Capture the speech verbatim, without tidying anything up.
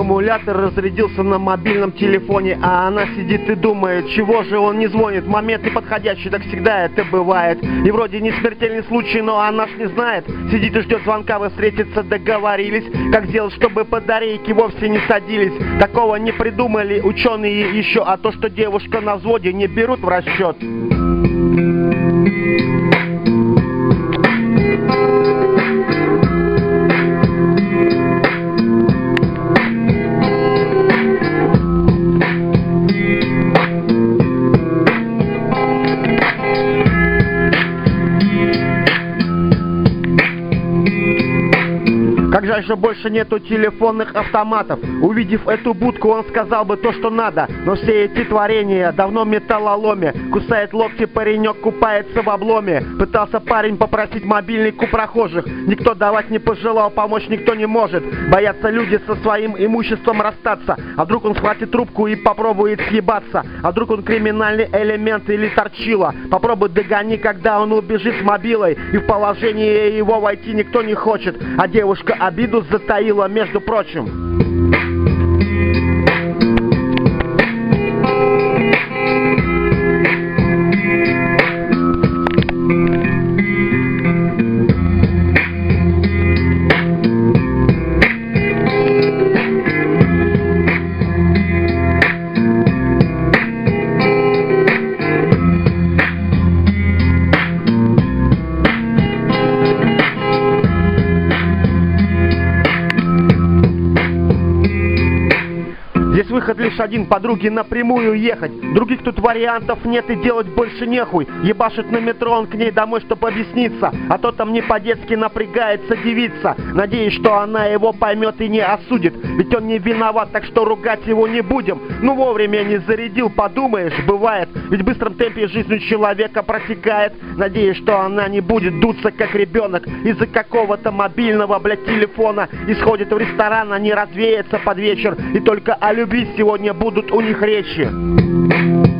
Аккумулятор разрядился на мобильном телефоне, а она сидит и думает, чего же он не звонит. Момент неподходящий, так всегда это бывает. И вроде не смертельный случай, но она ж не знает. Сидит и ждет звонка, вы встретиться договорились. Как сделать, чтобы батарейки вовсе не садились? Такого не придумали ученые еще, а то, что девушка на взводе, не берут в расчет. Как жаль, что больше нету телефонных автоматов. Увидев эту будку, он сказал бы то, что надо. Но все эти творения давно в металлоломе. Кусает локти паренек, купается в обломе. Пытался парень попросить мобильник у прохожих. Никто давать не пожелал, помочь никто не может. Боятся люди со своим имуществом расстаться. А вдруг он схватит трубку и попробует съебаться? А вдруг он криминальный элемент или торчила? Попробуй догони, когда он убежит с мобилой. И в положение его войти никто не хочет. А девушка обиду затаила, между прочим. Здесь выход лишь один, подруге напрямую ехать. Других тут вариантов нет и делать больше нехуй. Ебашит на метро он к ней домой, чтоб объясниться. А то там не по-детски напрягается девица. Надеюсь, что она его поймет и не осудит. Ведь он не виноват, так что ругать его не будем. Ну вовремя не зарядил, подумаешь, бывает. Ведь в быстром темпе жизнь у человека протекает. Надеюсь, что она не будет дуться как ребенок из-за какого-то мобильного, блядь, телефона. И сходит в ресторан, а не развеется под вечер. И только о любви сегодня будут у них речи.